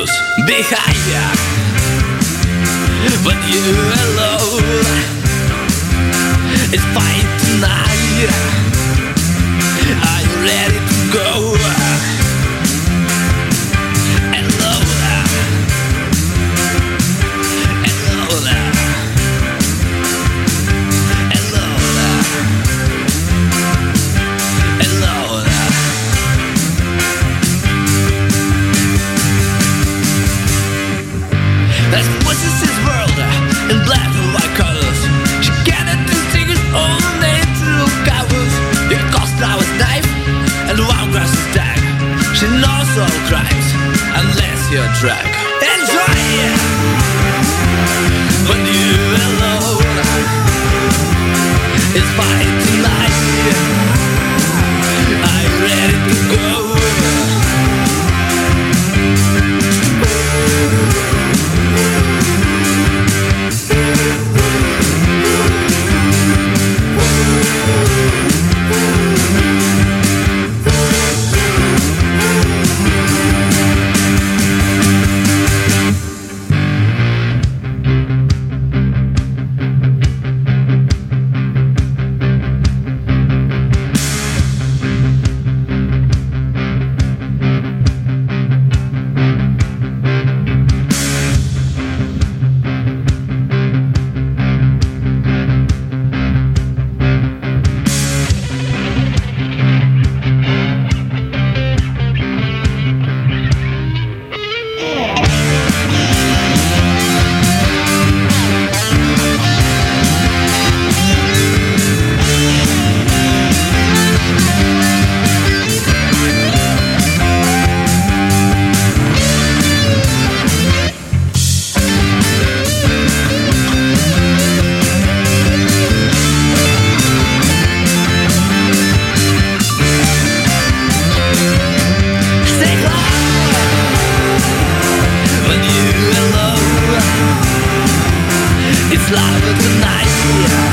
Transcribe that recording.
colors behind you. When you're alone, it's fine tonight. Are you ready to go? There's voices in this world in black and white colors. She cannot distinguish all natural colors. Your cost now is knife and one grass is tag. She knows all crimes unless you're drunk. Enjoy it when you're alone. It's fine tonight. Are you ready to go? It's live tonight.